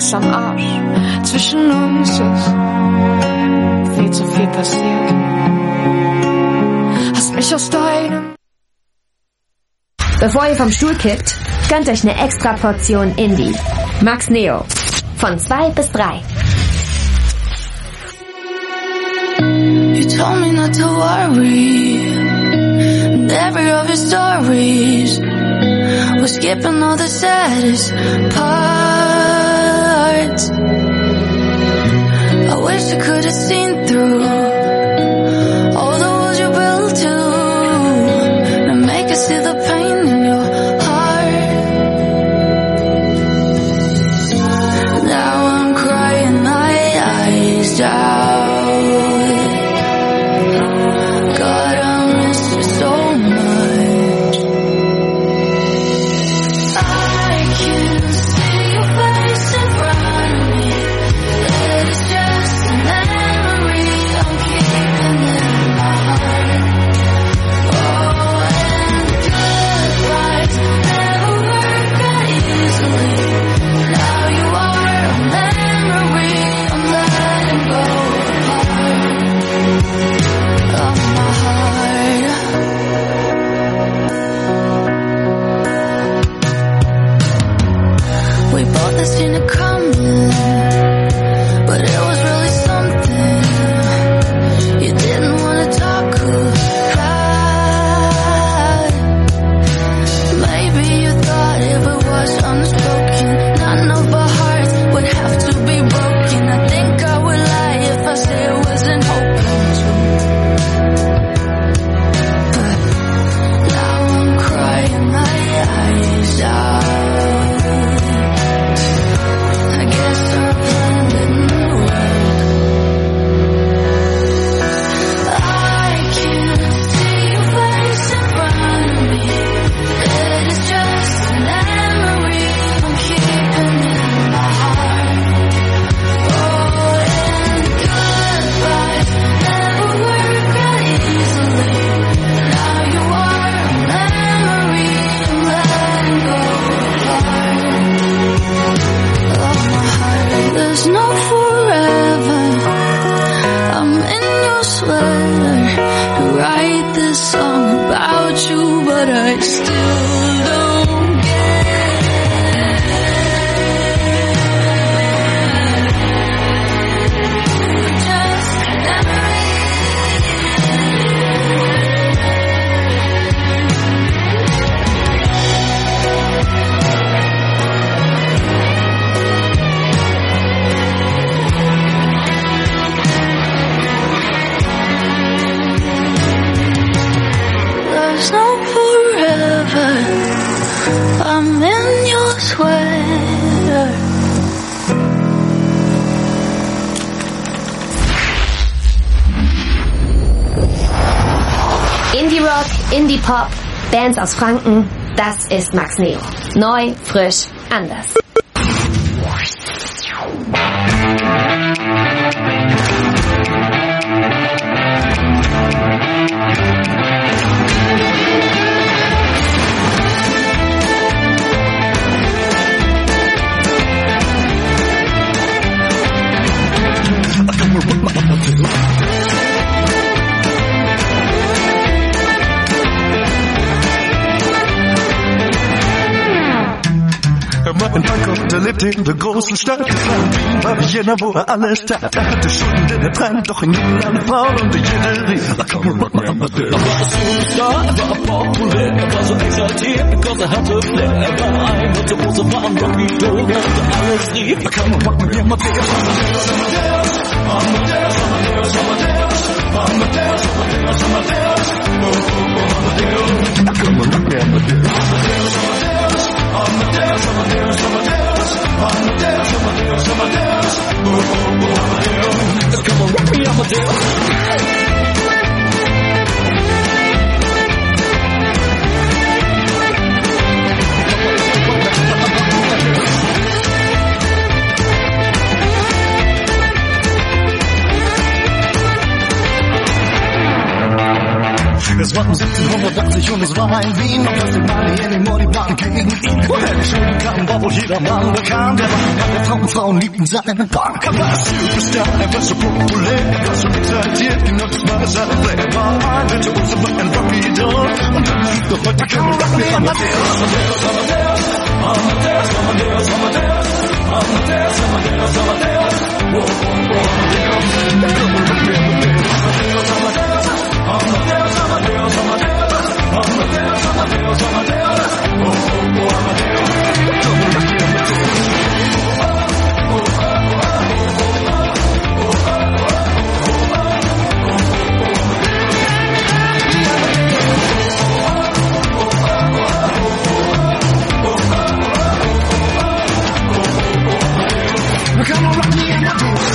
am Arsch. Zwischen uns ist viel zu viel passiert. Hast mich aus deinem... Bevor ihr vom Stuhl kippt, gönnt euch eine extra Portion Indie. Max Neo. Von 2 bis 3. You told me not to worry, and every of your stories was skipping all the saddest parts. I wish I could have seen through all the walls you built to make us see the pain in your heart. Now I'm crying my eyes out. Indie-Rock, Indie-Pop, Bands aus Franken, das ist Max Neo. Neu, frisch, anders. In Frankfurt, lebt in der großen Stadt. War wie jener, wo alles tat. Hatte Schulden, denn brannte doch in ihm eine Frau und jede rief, I come and rock me Amadeus. Er war ein Superstar, er war populär, er war so exaltiert, because er hatte Flair. Er war ein Virtuose, war ein Rocky-Dog, er hatte alles rief, I come and rock me Amadeus. Amadeus, Amadeus, Amadeus, Amadeus, Amadeus, Amadeus, Amadeus, Amadeus, I come and rock me Amadeus. Amadeus, Amadeus, Amadeus, Amadeus, Amadeus, Amadeus, Amadeus, Amadeus, Amadeus, come on, rock me, Amadeus. Es war 1780 und es war ein Wien, und Plastic Money in den Modi waren gegen ihn. Woher die Schulden kamen, war wohl jeder Mann bekannt. Der war alle Frauen liebten seinen Punk. Er war Superstar, er war so populär, er war so exaltiert, genutzt war seine Flair. Er war ein Virtuose, war ein Rocky-Doll, und dann doch heute kann man Rock mit Amadeus. Come on, rock me Amadeus.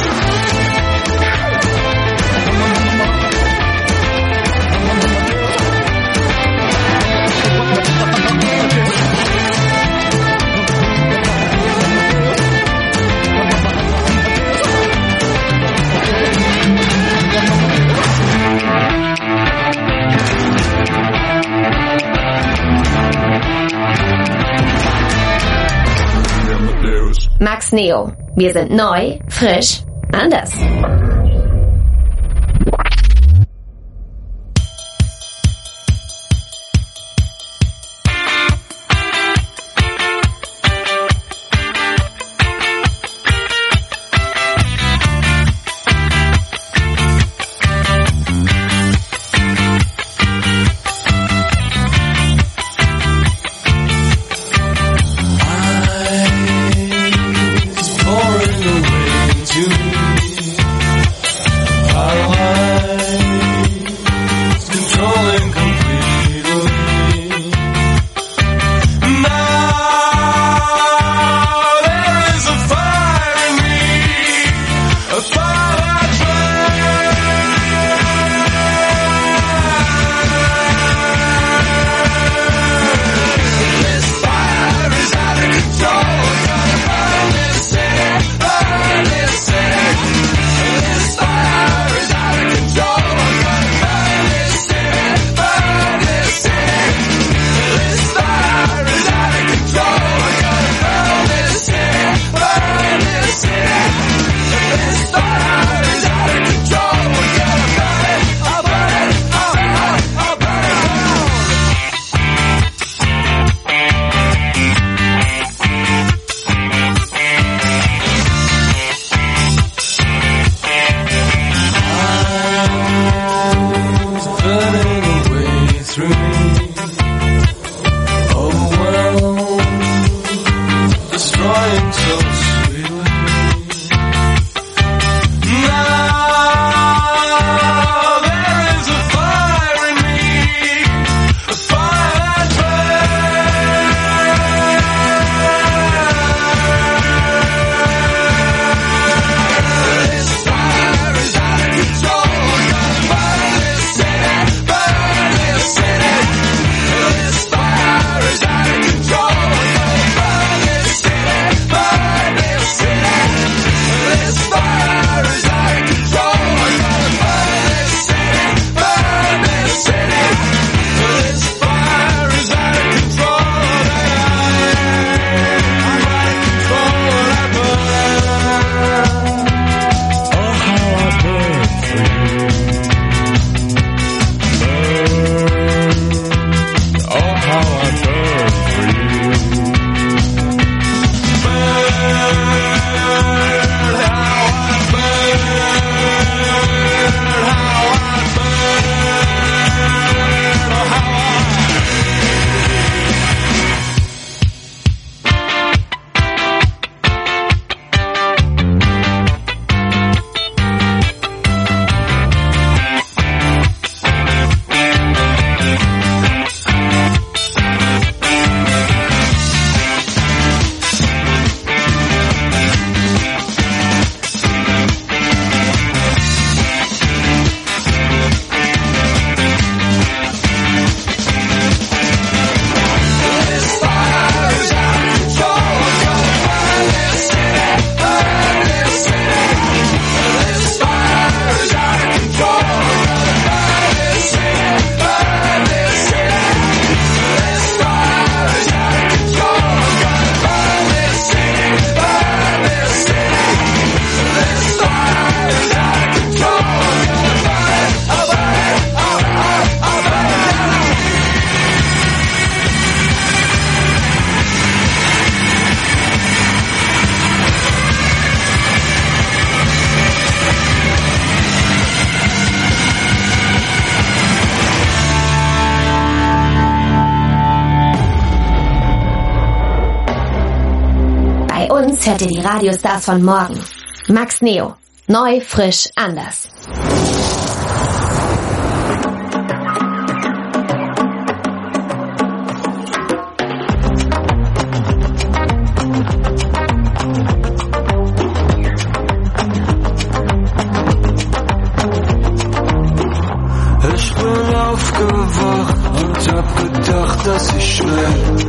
Max Neo. Wir sind neu, frisch, anders. Jetzt hört ihr die Radiostars von morgen. Max Neo. Neu, frisch, anders. Ich bin aufgewacht und hab gedacht, dass ich schnell.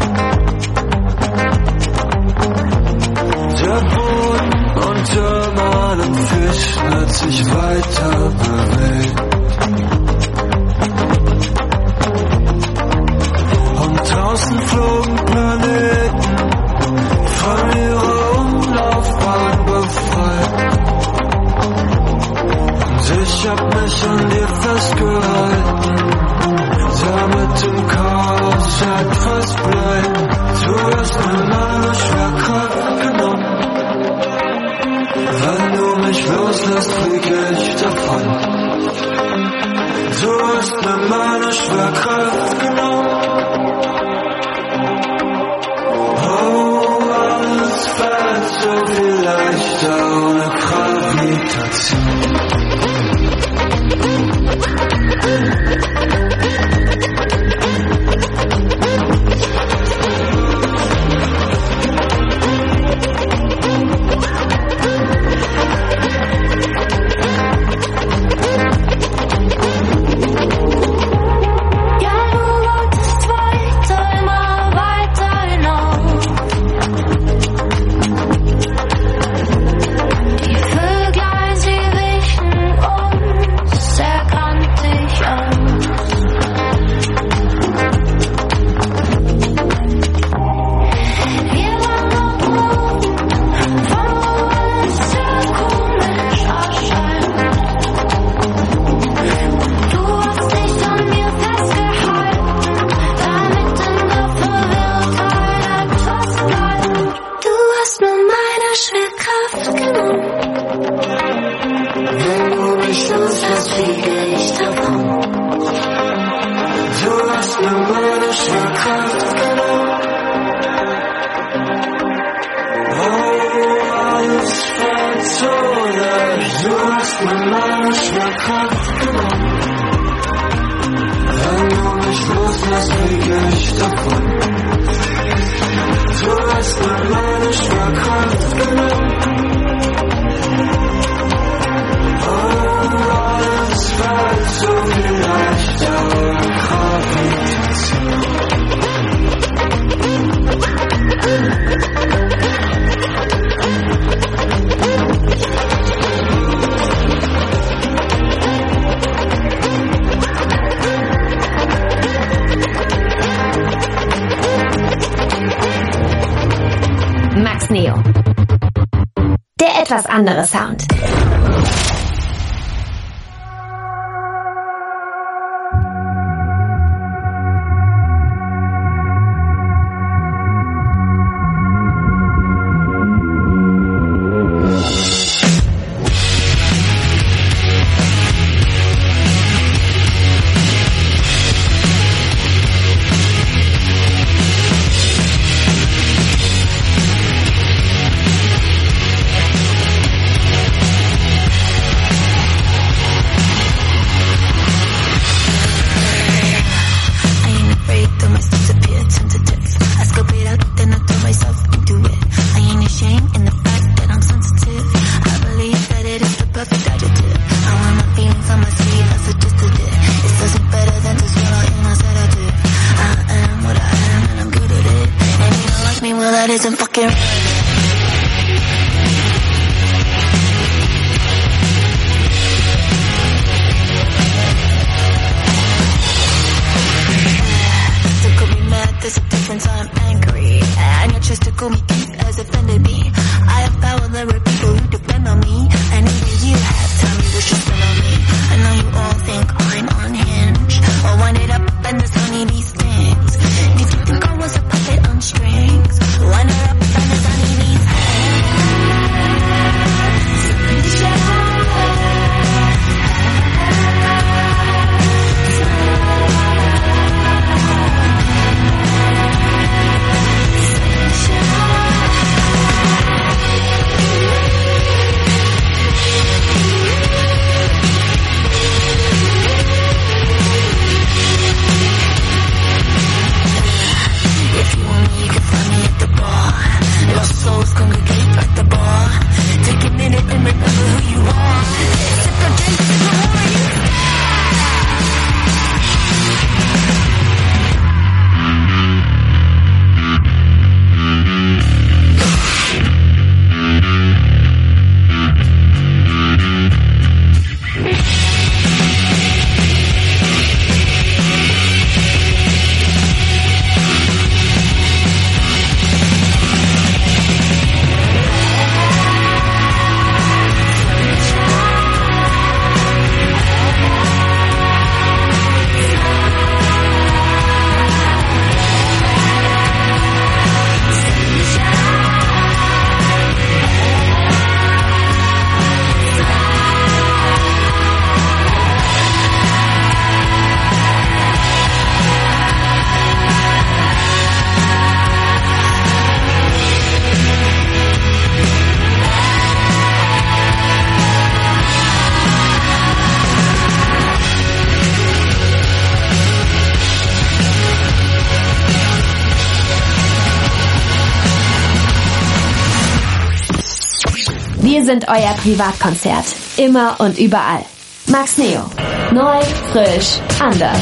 Der Boden unter meinen Füßen hat sich weiter bewegt. Und draußen flogen Planeten von ihrer Umlaufbahn befreit. Und ich hab mich an dir festgehalten, damit im Chaos etwas bleibt. Du hast mir meine Schwerkraft genommen. Wenn du mich loslässt, fliege ich davon. Du hast mir meine Schwerkraft genommen. Oh, alles fällt so viel leichter ohne Gravitation. Max Neo. Der etwas andere Sound. Wir sind euer Privatkonzert. Immer und überall. Max Neo. Neu, frisch, anders.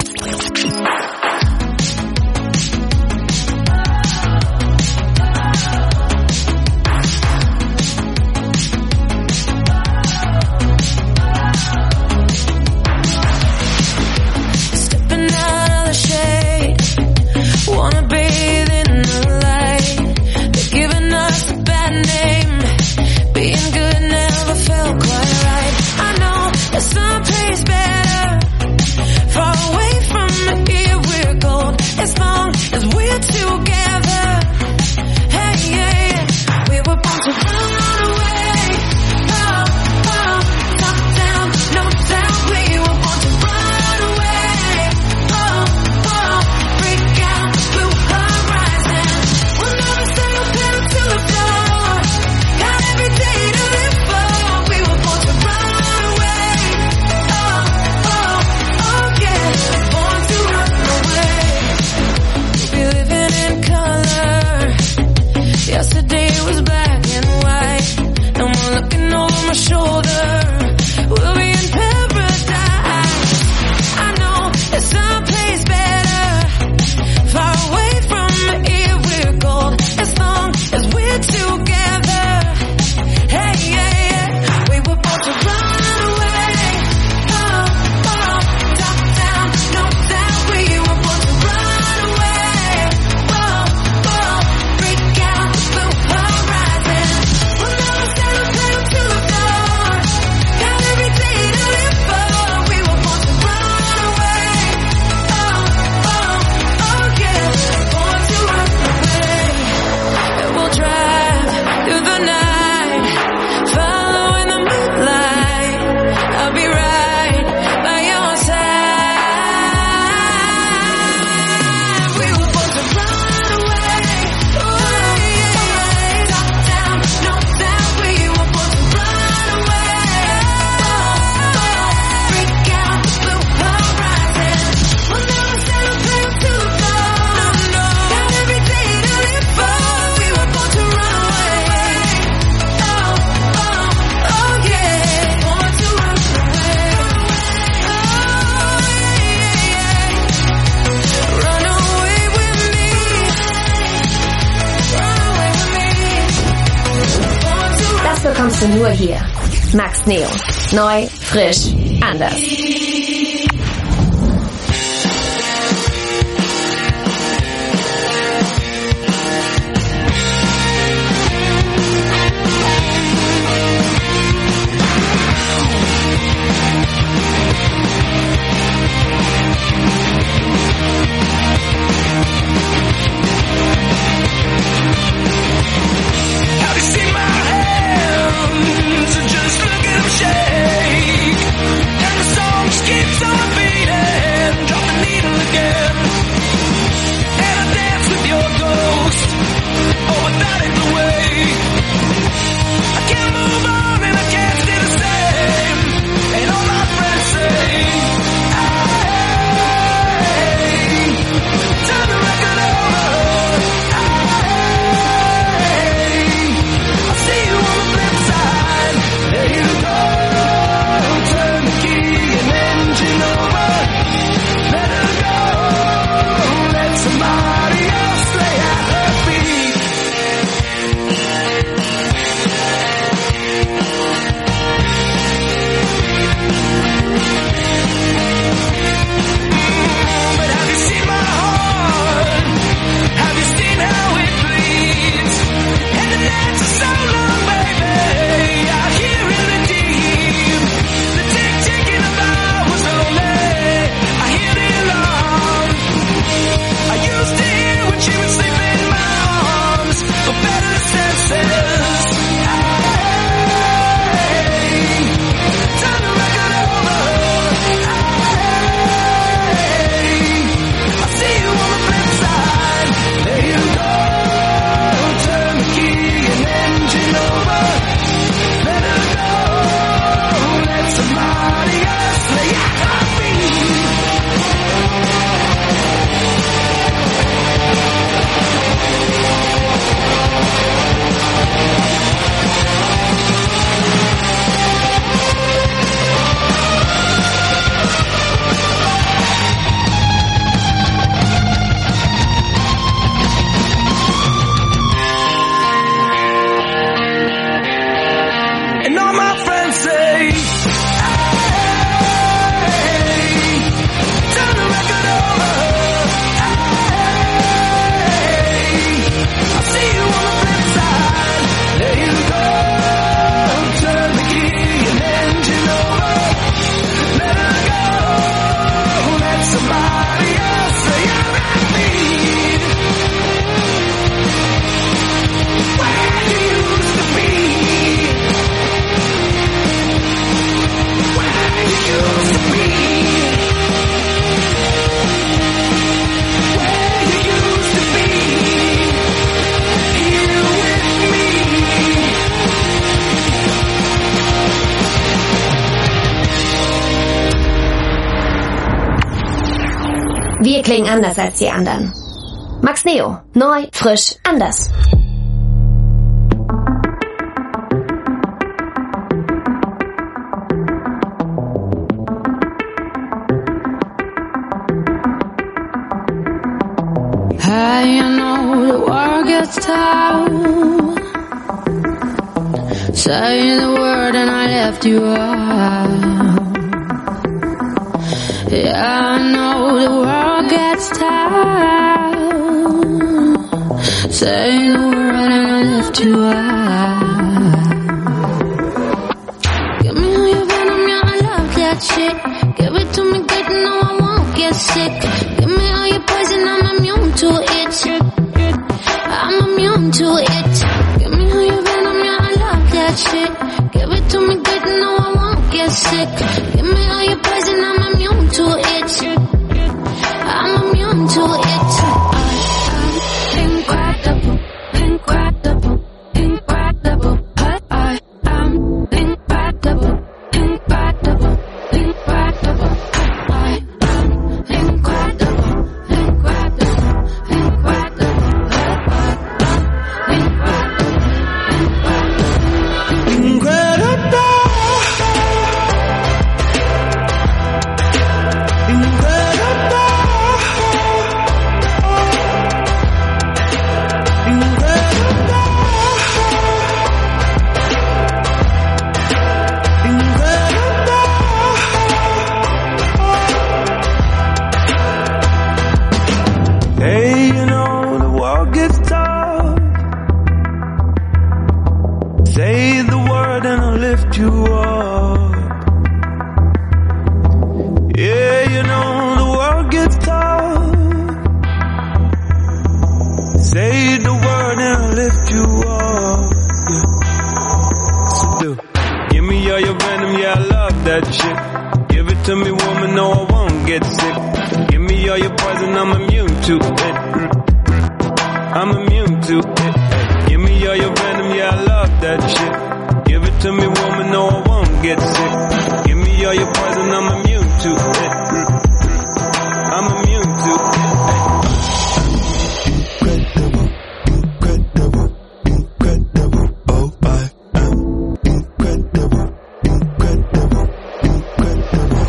Bekommst du nur hier. Max Neo. Neu, frisch, anders. Just look at him shake, and the song Wir klingen anders als die anderen. Max Neo. Neu, frisch, anders. Hey, you know the world gets tough. Say the word and I left you out. Yeah, I know the world gets tough. Say the word and I left you out. Give me all your venom, yeah, I love that shit. Give it to me good, no, I won't get sick. Give me all your poison, I'm immune to it. I'm immune to it. Give me all your venom, yeah, I love that shit. Give it to me good, no, I won't get sick. Give me all your poison, I'm immune to it. I'm immune to it. I'm incredible, incredible, incredible. I am incredible, incredible, incredible. I am incredible, incredible, incredible. Hey, you know the world gets tough. Say the word and I'll lift you up. Yeah, you know the world gets tough. Say the word and I'll lift you up. Yeah. So do. Give me all your venom, yeah, I love that shit. Give it to me, woman, no, I won't get sick. Give me all your poison, I'm immune to it. I'm immune to it. Give me all your venom, yeah, I love that shit. Give it to me, woman, no, I won't get sick. Give me all your poison, I'm immune to it. I'm immune to it. Incredible, incredible, incredible. Oh, I am incredible, incredible, incredible.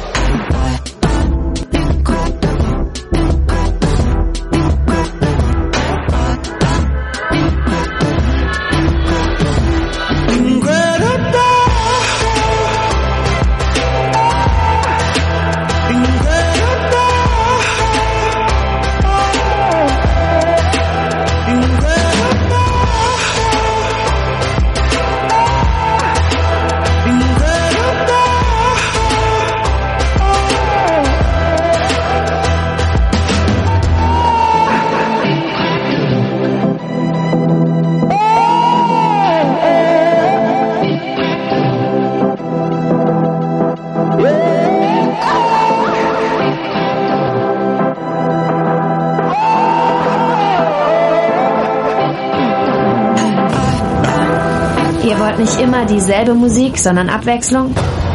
Ihr wollt nicht immer dieselbe Musik, sondern Abwechslung?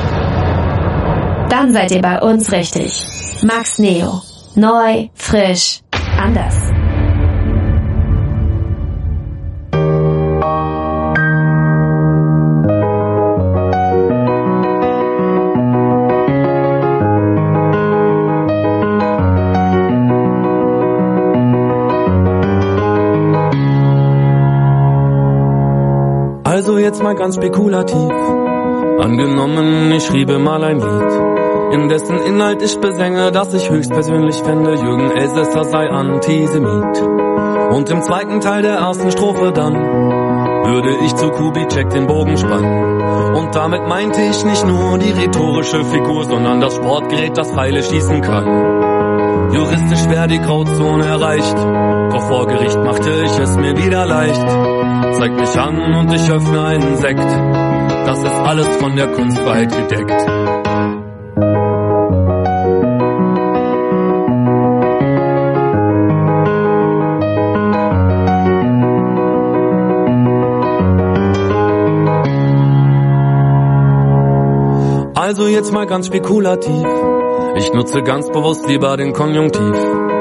Dann seid ihr bei uns richtig. Max Neo. Neu, frisch, anders. Also jetzt mal ganz spekulativ. Angenommen, ich schriebe mal ein Lied, in dessen Inhalt ich besänge, dass ich höchstpersönlich fände, Jürgen Elsässer sei Antisemit. Und im zweiten Teil der ersten Strophe dann würde ich zu Kubitschek den Bogen spannen. Und damit meinte ich nicht nur die rhetorische Figur, sondern das Sportgerät, das Pfeile schießen kann. Juristisch wäre die Grauzone erreicht, doch vor Gericht machte ich es mir wieder leicht. Zeig mich an und ich öffne einen Sekt, das ist alles von der Kunstfreiheit gedeckt. Also jetzt mal ganz spekulativ, ich nutze ganz bewusst lieber den Konjunktiv.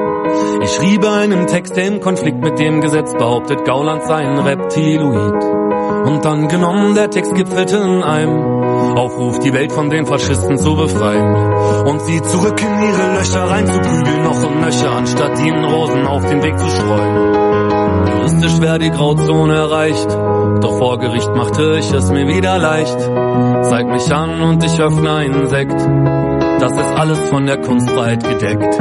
Ich schrieb einen Text, der im Konflikt mit dem Gesetz behauptet, Gauland sei ein Reptiloid. Und dann genommen, der Text gipfelte in einem Aufruf, die Welt von den Faschisten zu befreien und sie zurück in ihre Löcher reinzuprügeln, noch und nöcher, anstatt ihnen Rosen auf den Weg zu streuen. Juristisch wär die Grauzone erreicht, doch vor Gericht machte ich es mir wieder leicht. Zeig mich an und ich öffne einen Sekt, das ist alles von der Kunstfreiheit gedeckt.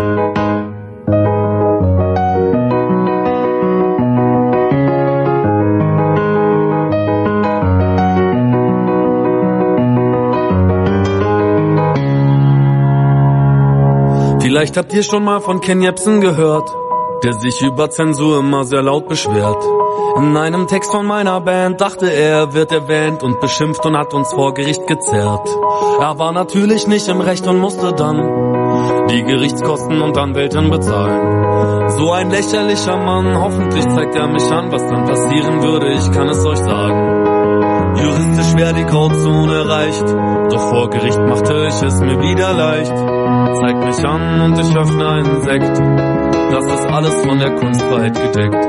Vielleicht habt ihr schon mal von Ken Jebsen gehört, der sich über Zensur immer sehr laut beschwert. In einem Text von meiner Band dachte er wird erwähnt und beschimpft und hat uns vor Gericht gezerrt. Er war natürlich nicht im Recht und musste dann die Gerichtskosten und Anwältin bezahlen. So ein lächerlicher Mann, hoffentlich zeigt er mich an, was dann passieren würde, ich kann es euch sagen. Juristisch wär die Grauzone erreicht, doch vor Gericht machte ich es mir wieder leicht. Zeig mich an und ich öffne einen Sekt, das ist alles von der Kunstfreiheit gedeckt.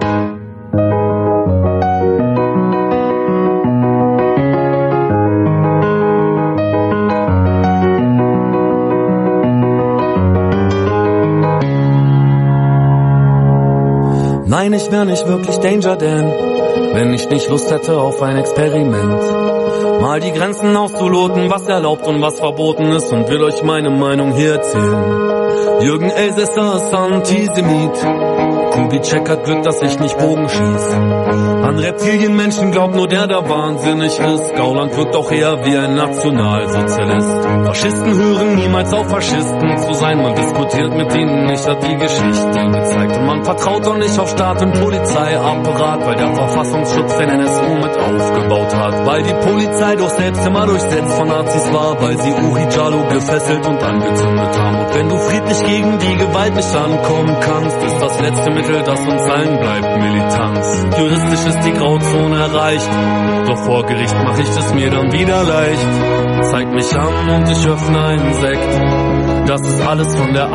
Nein, ich wär nicht wirklich Danger Dan, wenn ich nicht Lust hätte auf ein Experiment. Mal die Grenzen auszuloten, was erlaubt und was verboten ist, und will euch meine Meinung hier erzählen. Jürgen Elsässer ist Antisemit, Kubitschek hat Glück, dass ich nicht Bogen schieß. An Reptilienmenschen glaubt nur der wahnsinnig ist. Gauland wirkt auch eher wie ein Nationalsozialist. Faschisten hören niemals auf, Faschisten zu sein. Man diskutiert mit ihnen nicht, hat die Geschichte gezeigt. Und man vertraut auch nicht auf Staat und Polizeiapparat, weil der Verfassungsschutz den NSU mit aufgebaut hat. Weil die Polizei doch selbst immer durchsetzt von Nazis war, weil sie Uri Jallo gefesselt und angezündet haben. Und wenn du friedlich gegen die Gewalt nicht ankommen kannst, ist das letzte Mittel, das uns allen bleibt, Militanz. Juristisch ist die Grauzone erreicht, doch vor Gericht mach ich es mir dann wieder leicht. Zeig mich an und ich öffne einen Sekt, das ist alles von der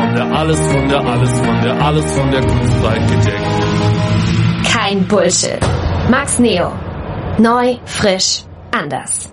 Kunstfreiheit gedeckt. Kein Bullshit. Max Neo. Neu, frisch, anders.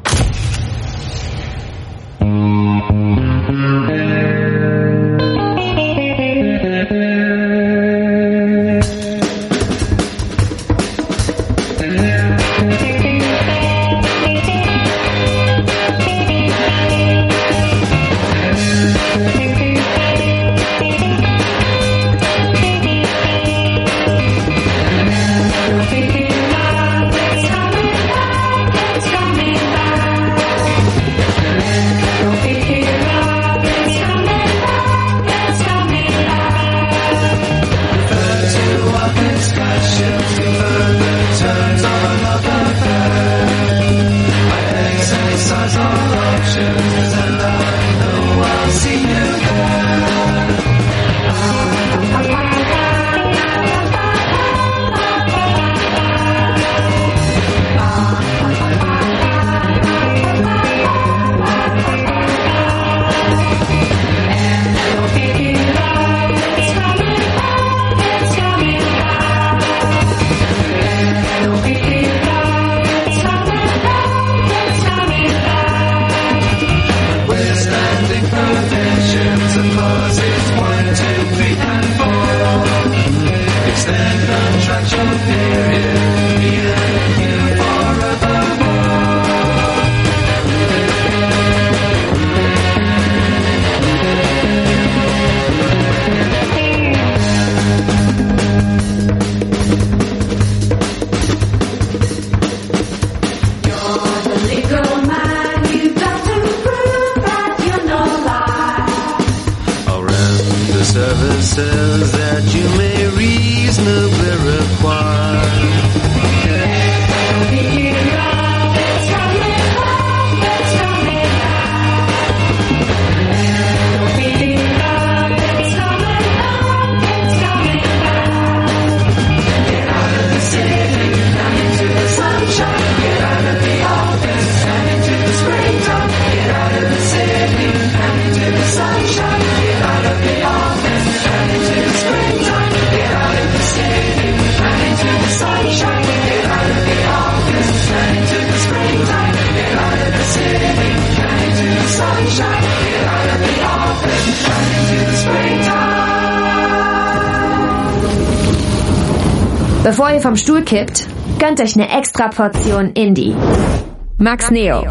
Bevor ihr vom Stuhl kippt, gönnt euch eine extra Portion Indie. Max Neo.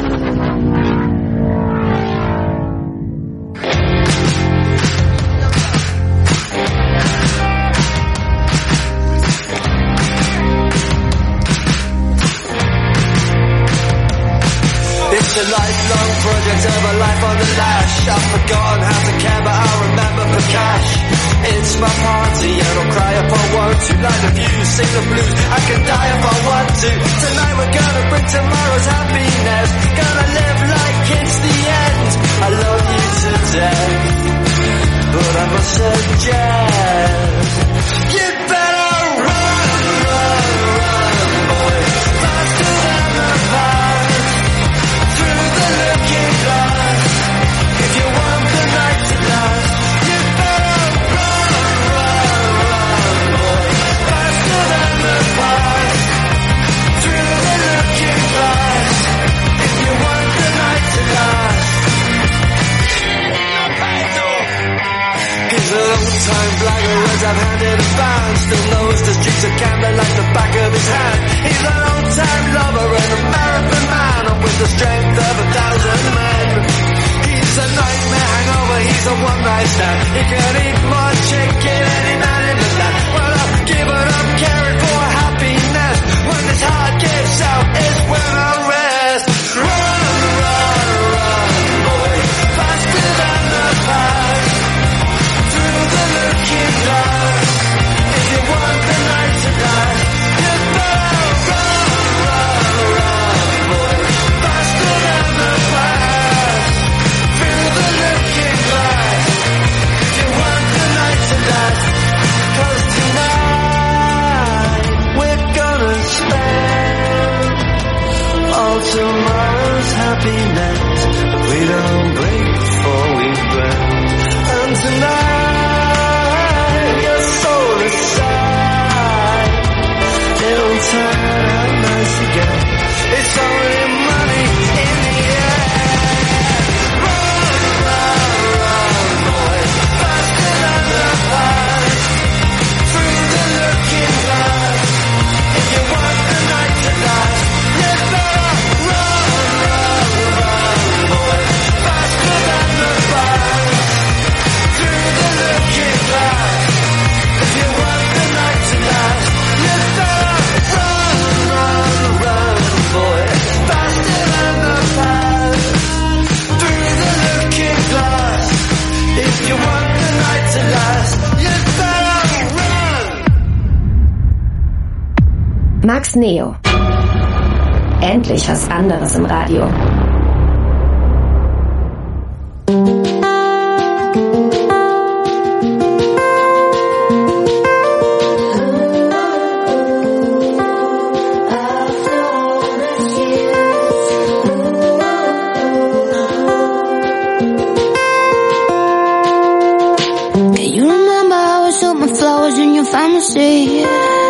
It's a lifelong project of a life on the lash. I've forgotten how to care, but I'll remember for cash. It's my party and I'll cry if I want to. Light the views, sing the blues, I can die if I want to. Tonight we're gonna bring tomorrow's happiness. Gonna live like it's the end. I love you to death, but I must suggest you better run, run, run, boy, faster than the fire. Through the looking glass, if you want the night to last, you better run, run, run, boy, faster than the fire. Through the looking glass, if you want the night to last. He's an old-time blagger, as I've handed a band. Still knows the streets of Camden like the back of his hand. He's an old-time lover and a marathon man, and with the strength of 1,000 men. He's a nightmare hangover, he's a one-night stand. He can eat more chicken any man in the land. Well, I've given up caring for happiness. When this heart gives out, it's when I rest. Run, run, run, boy, faster than the fire. Through the looking glass, if you want the night to last, you better run, run, run, boy, faster than the fire. Through the looking glass, if you want the night to last, 'cause tonight we're gonna spend all tomorrow's happiness. We don't break before we burn. And tonight your soul aside, it'll turn out nice again. It's only money in the end. Run, run, run, boy, faster than the fire. Through the looking glass, if you want the night to last, you better run, run, run, boy, faster than the fire. Through the looking glass, if you want the night to last, you better run, run, run, boy, faster than the fire. Through the looking glass, if you want the night to last, you better run. Max Neo. Endlich was anderes im Radio. Can you remember how I sold my flowers in your pharmacy?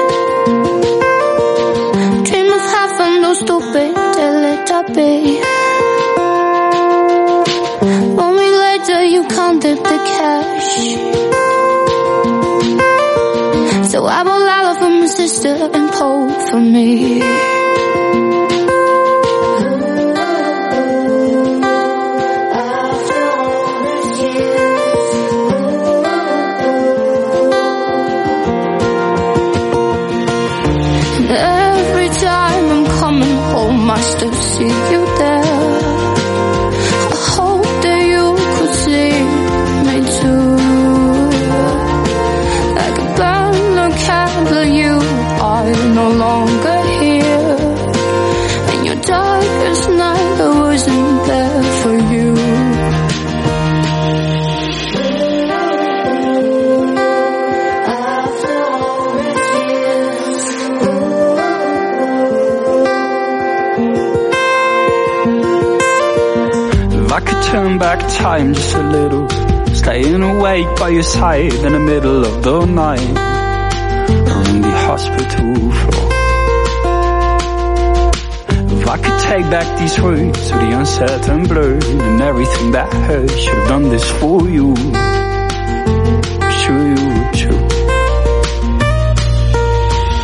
Dream of having those stupid Teletubby. 1 week later you counted the cash. So I bought Lala for my sister and Poe for me. Every time I'm coming home, I still see you there. I hope that you could see me too. Like a burning candle, you are no longer here. And your darkest night, I wasn't there for you. I could turn back time just a little, staying awake by your side in the middle of the night, or in the hospital floor. If I could take back these words to the uncertain blur, and everything that hurt, should have done this for you. I'm sure you would too.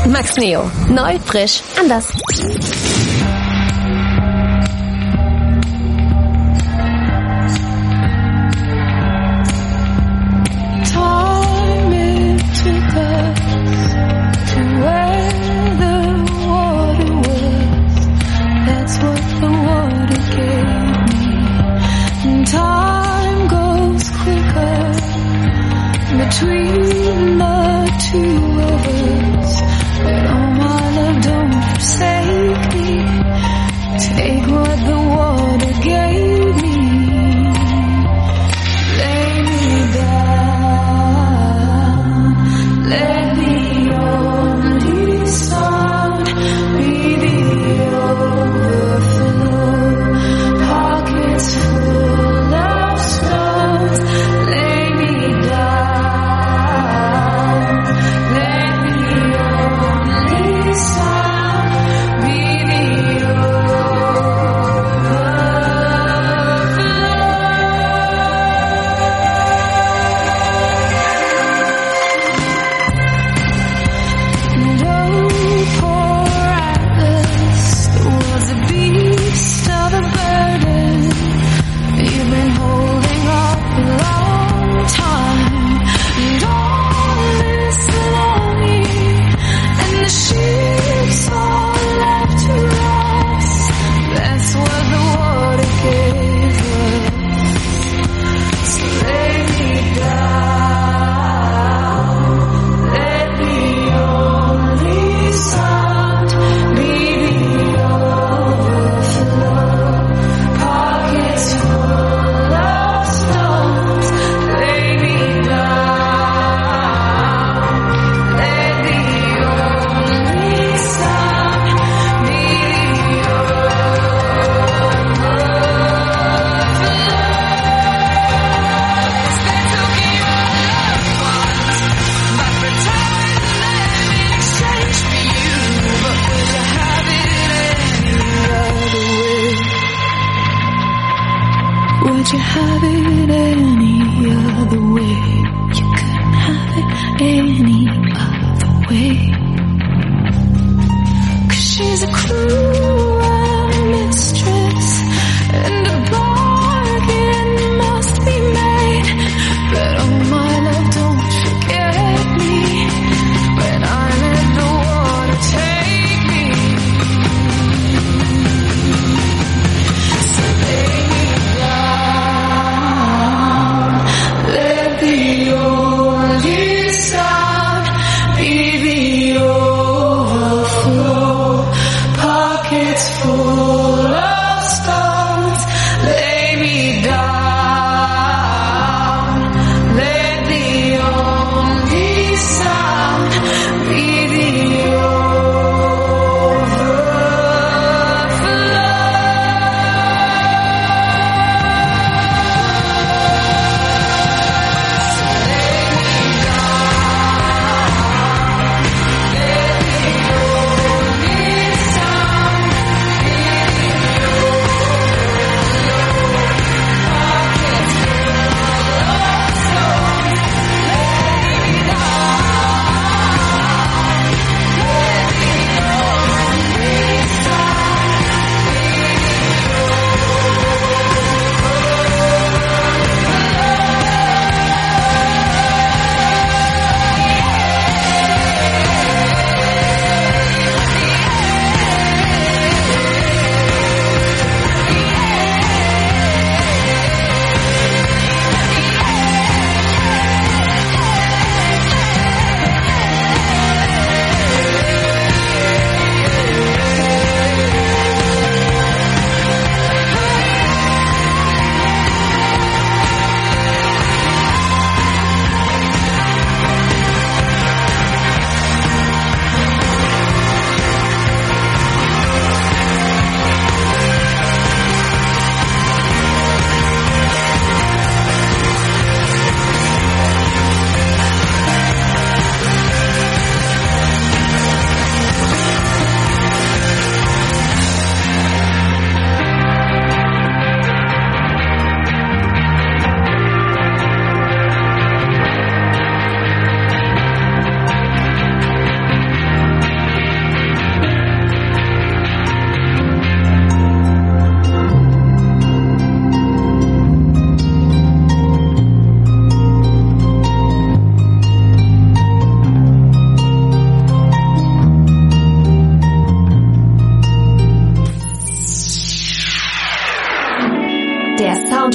Max Neo. Neu, frisch, anders. Between the two of us, but oh my love, don't forsake me. Take what the water gave me. Lay me down, let the only sound be the overflow. Pockets full of stones. Lay me down. Would you have it any other way? You couldn't have it any other way. 'Cause she's a cruel mistress, and a bargain must be made. But oh my love, don't forget me when I let the water take me. So lay me down, let the only sound be the overflow. Pocket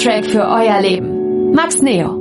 Soundtrack für euer Leben. Max Neo.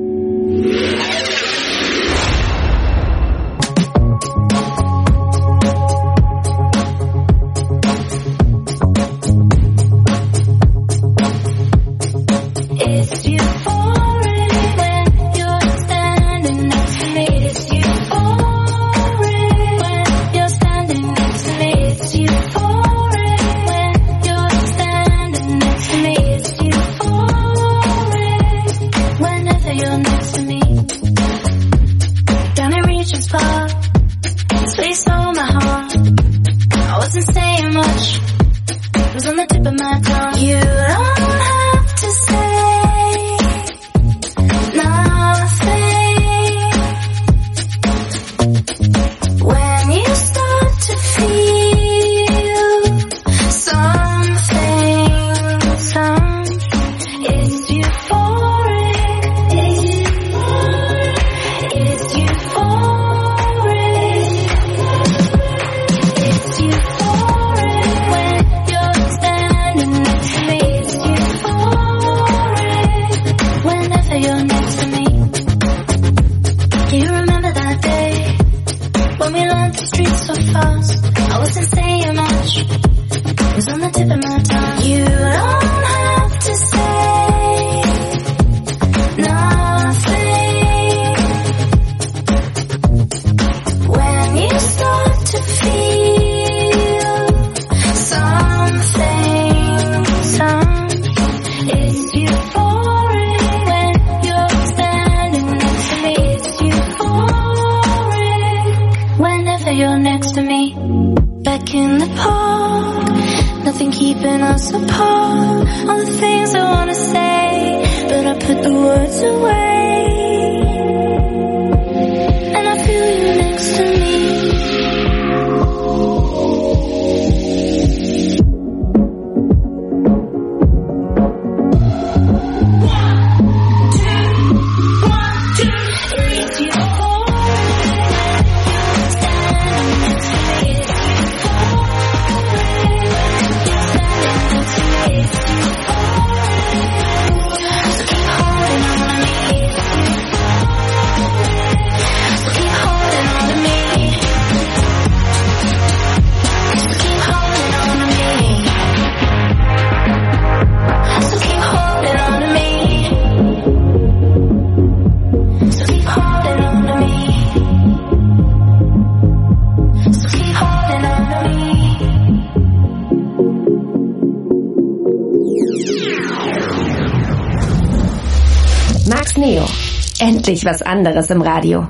Max Neo. Endlich was anderes im Radio.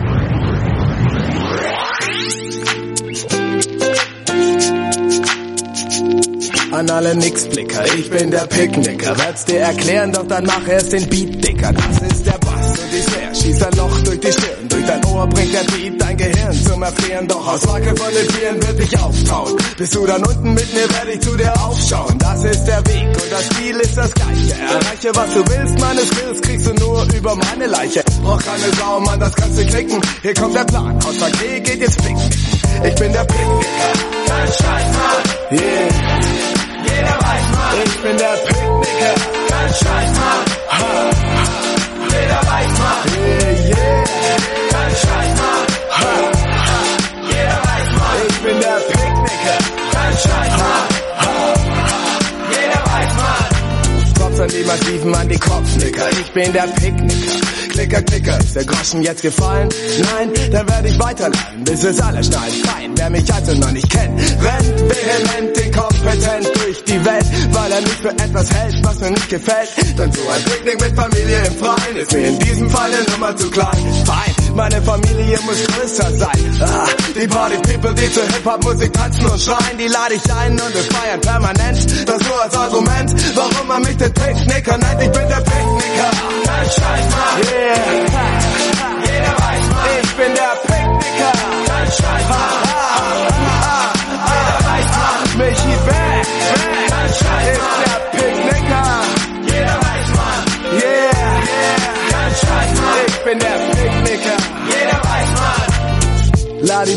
An alle Nixblicker, ich bin der Picknicker. Werd's dir erklären, doch dann mach erst den Beat dicker. Das ist der Bass und die Snare, schießt ein Loch durch die Stirn. Durch dein Ohr bringt der Beat dein Gehirn zum Erfrieren. Doch aus Wacke von den Tieren wird dich auftauen. Bist du dann unten mit mir, werd ich zu dir aufschauen. Das ist der Weg und das Ziel ist das gleiche. Erreiche was du willst, meine Skills kriegst du nur über meine Leiche. Brauch keine Sau, Mann, das kannst du knicken. Hier kommt der Plan, aus Verkehr geht jetzt Picknicken. Ich bin der Picknicker, kein Scheiß, Mann, yeah. Jeder weiß, Mann, ich bin der Picknicker, kein Scheiß, Mann, ha. Jeder weiß, Mann, yeah, yeah. Kein Scheiß, Mann, ha. Jeder weiß, Mann, ich bin der Picknicker, kein Scheiß, Mann, ha. Jeder weiß, Mann. Props an die Massiven, an die Kopfnicker, ich bin der Picknicker. Klicker, Klicker, ist der Groschen jetzt gefallen? Nein, dann werde ich weiterleiten, bis es alle schneiden. Fein, wer mich also noch nicht kennt, rennt vehement, inkompetent durch die Welt, weil er nicht für etwas hält, was mir nicht gefällt. Dann so ein Picknick mit Familie im Freien ist mir in diesem Fall eine Nummer zu klein. Fein, meine Familie muss größer sein. Ah, die Party-People, die zur Hip-Hop-Musik tanzen und schreien, die lade ich ein und wir feiern permanent. Das nur als Argument, warum man mich den Picknicker nennt. Ich bin der Picknicker, kein Scheiß, Mann, yeah. Jeder weiß, Mann, ich bin der Picknicker, kein Scheiß, Mann, jeder weiß, Mann, Michi Beck, kein Scheiß, Mann, ist der Picknicker, jeder weiß, Mann, yeah, kein Scheiß, Mann, ich bin der Picknicker, jeder weiß, Mann. Ladi-Dadi, wie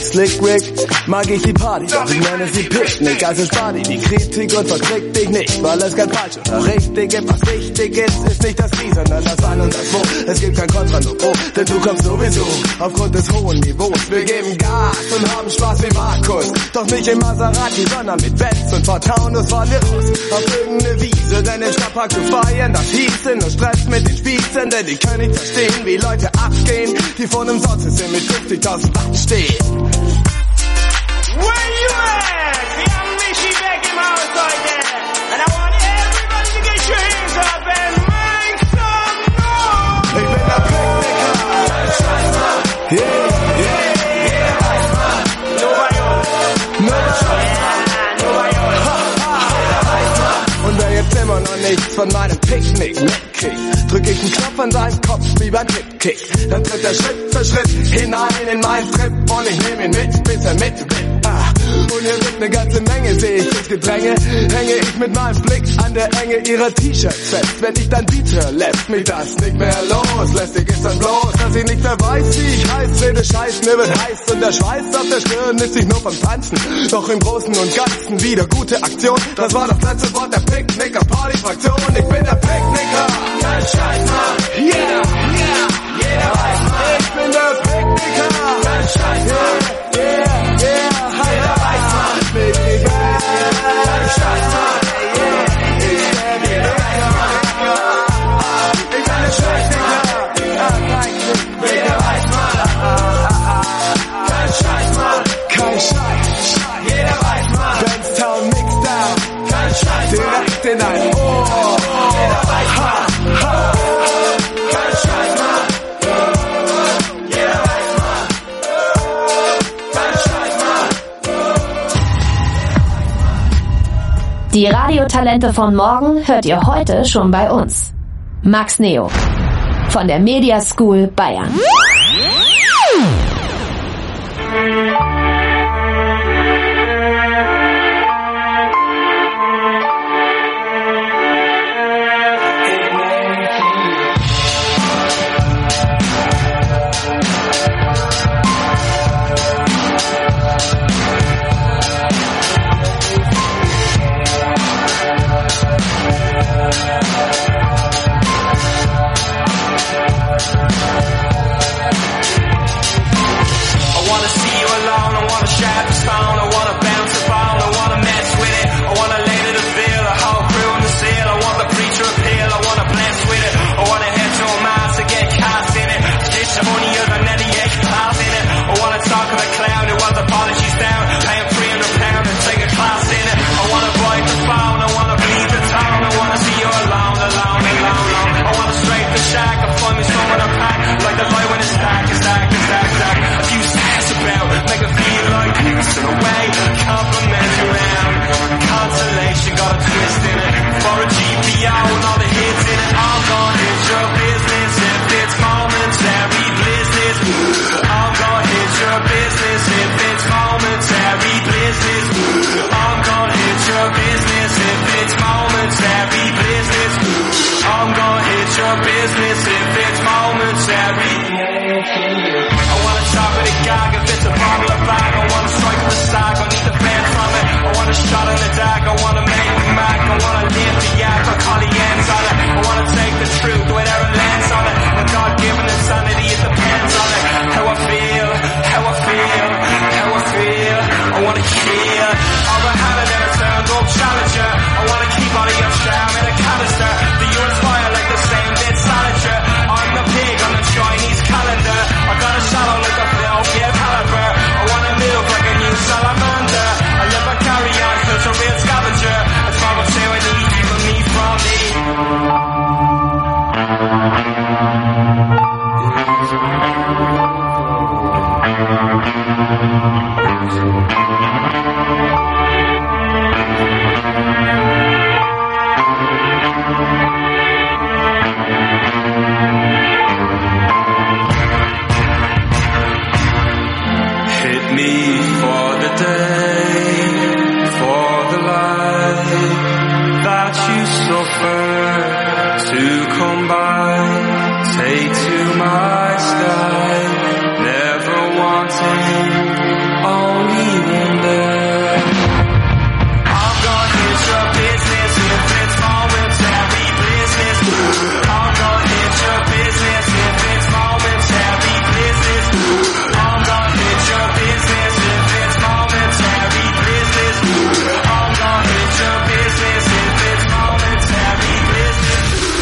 Slick Rick, mag ich die Party, doch ich nenne sie Picknick, also spar die Kritik und verkrieg dich nicht, weil es kein falsch oder richtig gibt, was wichtig ist nicht das Wie, sondern das Wann und das Wo, es gibt kein Kontra, nur Pro, denn du kommst sowieso aufgrund des hohen Niveaus, wir geben Gas und haben Spaß wie Markus, doch nicht im Maserati, sondern mit Benz und vor Taunus fahren wir raus, auf irgendeine Wiese, denn im Stadtpark zu feiern, das hieße nur Stress mit den Spießen, denn die können nicht verstehen, wie Leute abgehen, die vor einem Sonnensystem mit 50.000 Watt stehen. Where you at? We have Michi back in my house again. And I want everybody to get your hands up and make some noise. Ich bin der Picknicker. Und wer jetzt immer noch nichts von meinem Picknick mitkriegt, drück ich einen Knopf an seinen Kopf wie beim Kick. Dann tritt er Schritt für Schritt hinein in meinen Trip und ich nehm ihn mit, bis er mitwippt. Und hier sind eine ganze Menge, seh ich das Gedränge, hänge ich mit meinem Blick an der Enge ihrer T-Shirts fest. Wenn ich dann Beat höre, lässt mich das nicht mehr los. Lästig ist dann bloß, dass ich nicht mehr weiß, wie ich heiß, rede Scheiß, mir wird heiß und der Schweiß auf der Stirn ist nicht nur vom Tanzen. Doch im Großen und Ganzen wieder gute Aktion. Das war das letzte Wort der Picknicker Partyfraktion. Ich bin der Picknicker. Kein Scheiß, Mann. Yeah, yeah, jeder weiß, Mann. Ich bin der Picknicker. Kein Scheiß, Mann. Yeah, yeah. Direkt in ein Ohr. Jeder weiß, Mann. Kein Scheiß, Mann. Jeder weiß, Mann. Kein Scheiß, Mann. Die Radiotalente von morgen hört ihr heute schon bei uns. Max Neo von der Media School Bayern.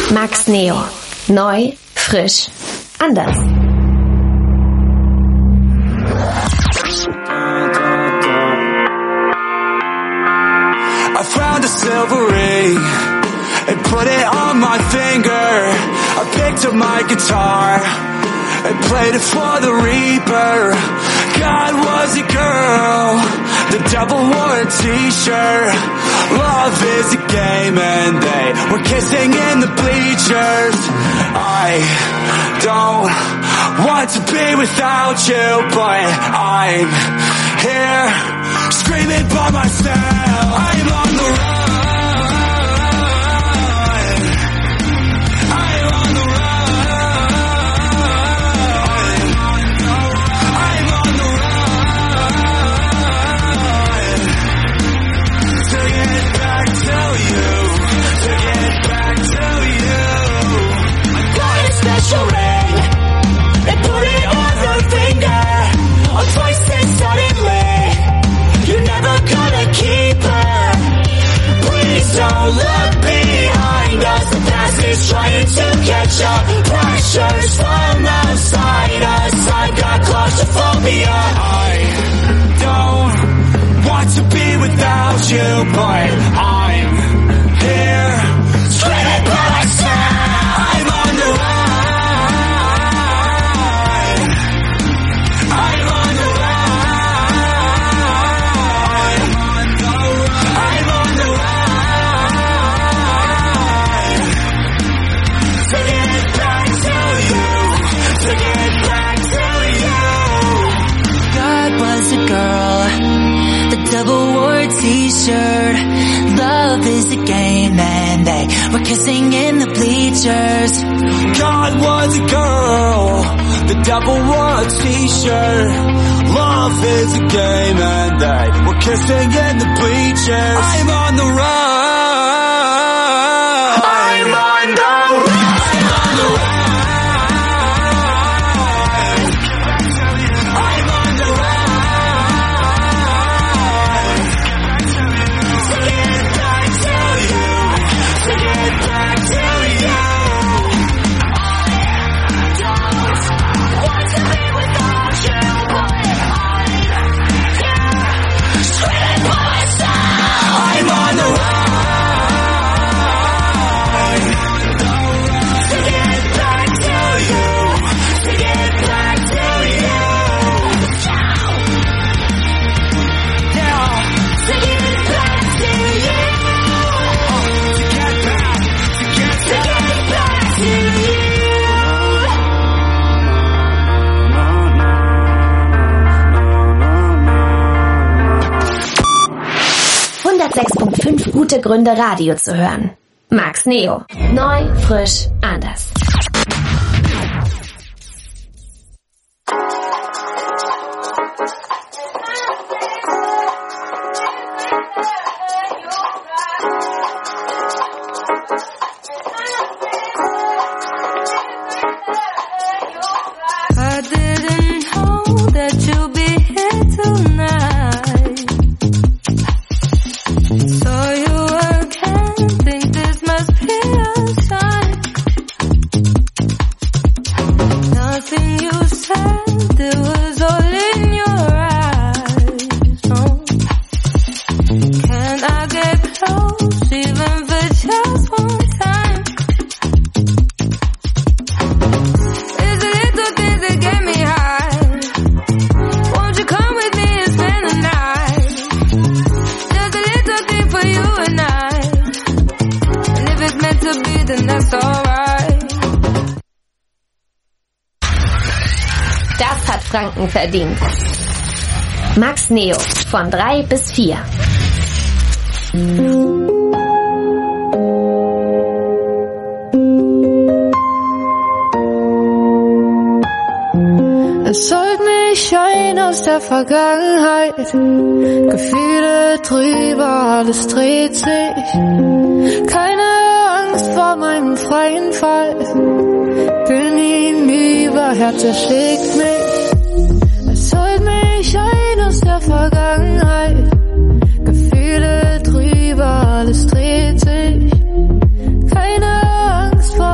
Max Neo. Neu, frisch, anders. I found a silver ring and put it on my finger. I picked up my guitar and played it for the Reaper. God was a girl, the devil wore a t-shirt. Love is a game and they were kissing in the bleachers. I don't want to be without you, but I'm here screaming by myself. I'm on the run. I'm on the run. I'm on the run. To get back to you. To get back to you. I got a special ring and put it on her finger. Oh, twice and suddenly you're never gonna keep her. Please don't look behind us. The past is trying to catch up. Pressures from outside us. I've got claustrophobia. I don't want to be without you, but I'm here screaming by myself. I'm on the run. I'm on the run. Devil wore a t-shirt. Love is a game and they were kissing in the bleachers. God was a girl. The devil wore a t-shirt. Love is a game and they were kissing in the bleachers. I'm on the run. I'm on the run. I'm on the run. Gute Gründe, Radio zu hören. Max Neo. Neu, frisch, anders. I didn't know that you'd be here tonight. Saw you again, think this must be a sign. Nothing you said, it was all in your eyes. Oh. Can I get close, even for just one time? There's a little thing that get me high. Won't you come with me and spend the night? Just a little thing for you and I. And if it's meant to be, then that's alright. Das hat Franken verdient. Max Neo von 3 bis 4. Es holt mich ein aus der Vergangenheit. Gefühle drüber, alles dreht sich. Keine Angst vor meinem freien Fall. Bin hinüber, Herz erschlägt mich. Es holt mich ein aus der Vergangenheit. Gefühle drüber, alles dreht sich. Keine Angst vor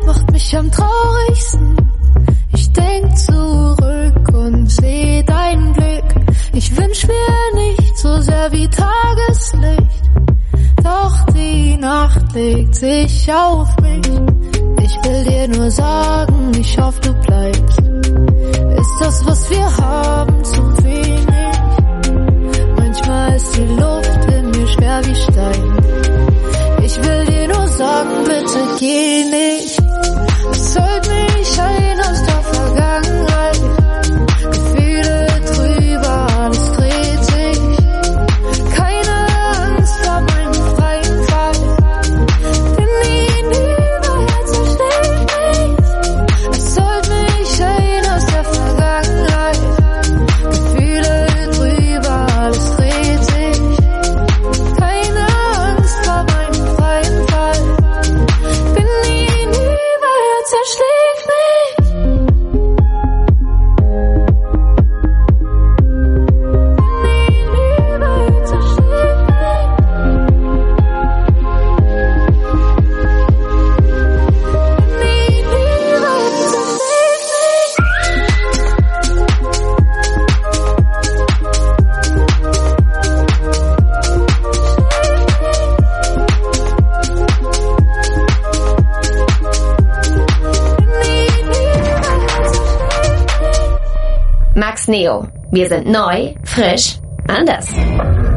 macht mich am traurigsten. Ich denk zurück und seh dein Blick. Ich wünsch mir nicht so sehr wie Tageslicht, doch die Nacht legt sich auf mich. Ich will dir nur sagen, ich hoffe du bleibst. Ist das, was wir haben, zu wenig? Manchmal ist die Luft in mir schwer wie Stein. Ich will dir nur sagen, bitte geh nicht. Es holt mich ein aus der Vergangenheit. Gefühle drüber, alles dreht sich. Keine Angst vor meinem freien Fall. Bin nie überall, zerschlägt mich. Es holt mich ein aus der Vergangenheit. Gefühle drüber, alles dreht sich. Keine Angst vor meinem freien Fall. Bin nie überall, zerschlägt mich. Max Neo. Wir sind neu, frisch, anders.